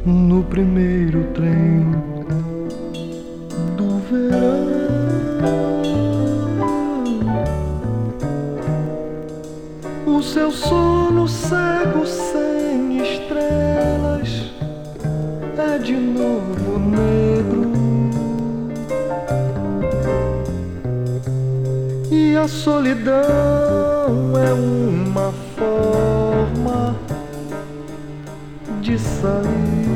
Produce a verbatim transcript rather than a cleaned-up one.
no primeiro trem do verão. O seu sono cego sem estrelas é de novo negro, e a solidão é uma forma de sair.